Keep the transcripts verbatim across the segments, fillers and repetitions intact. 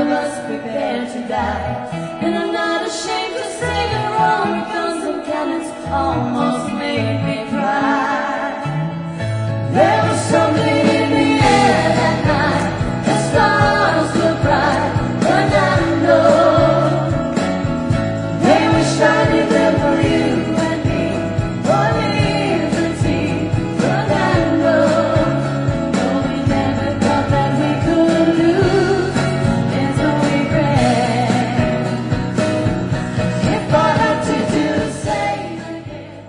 of us prepared to die. And I'm not ashamed to say the wrong guns and cannons almost made me cry. There was something in the air that night, the stars were bright, and I know they were shining there for you and me, for liberty, but I know, no, we never thought that we could lose. There's no regret. If I had to do the same again,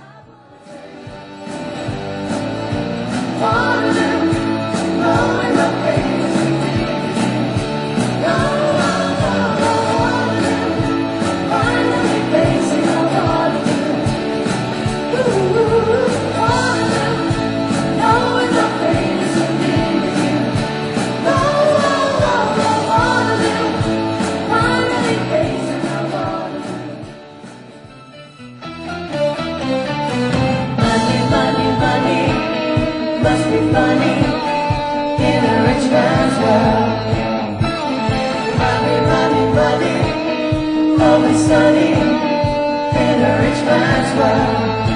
I would Waterloo, going up finally facing our Waterloo. Ooh, Waterloo, knowing the pain is so near to you. Oh, oh, oh, oh, Waterloo, finally facing our Waterloo. Money, money, money, must be funny in a rich man's world. Money, money, money, always sunny in a rich man's world.